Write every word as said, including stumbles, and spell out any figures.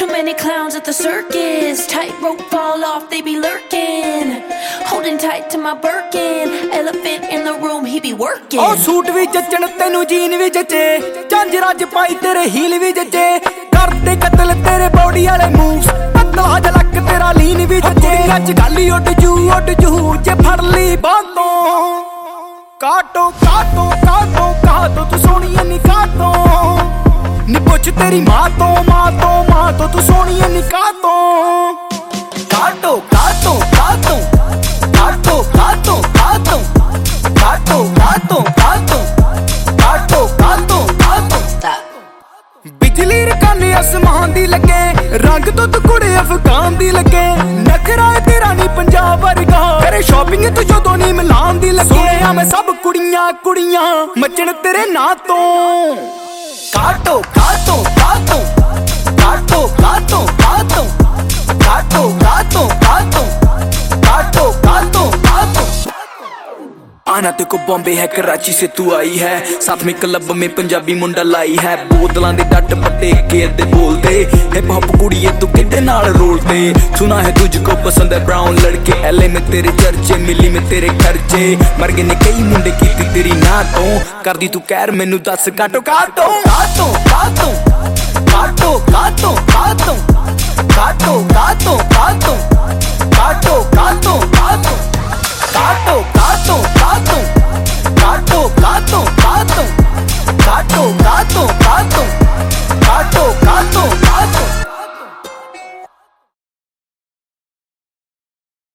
Too many clowns at the circus. Tightrope fall off, they be lurking. Holding tight to my Birkin. Elephant in the room, he be working. Oh suit भी जचन तेनू gene भी जचे झांजरा च पाई तेरे heal भी जचे करते कतल तेरे body वाले मूव्स पतला झलक तेरा लीन भी जचे अज गाली उड जू उड जू जे फड़ ली बातों काटो काटो काटो काटो तू सोहणीए नी काटो नी पुछ तेरी मां तो मां तो मां तो तू सोहणीए नी काटो काटो काटो काटो काटो काटो काटो काटो काटो काटो काटो काटो काटो बिजली रकाने आसमान दी लगे रंग तो तू कुड़े अफगान दी लगे नखरा तेरा नी पंजाब वर्गा तेरे शॉपिंग तू जदों नी मिलान दी लगे सुनिया मैं सब कुड़ियां कुड़ियां मचन तेरे नां तो काटो काटो काटो काटो काटो काटो काटो काटो काटो काटो काटो काटो आना ते को बॉम्बे है कराची से तू आई है साथ में क्लब में पंजाबी मुंडा लाई है बोतलां दे डट पट्टे केर दे बोलते हिप हॉप कुड़िए तू किड्डे नाल रोलते सुना है तुझको पसंद है ब्राउन लड़के एले में तेरे चर्चे मिली में तेरे खर्चे मर गए ने कई मुंडे कीती तेरी ना तो कर दी तू कैर मैनू दस काटो काटो काटो काटो काटो काटो काटो काटो काटो काटो काटो काटो काटो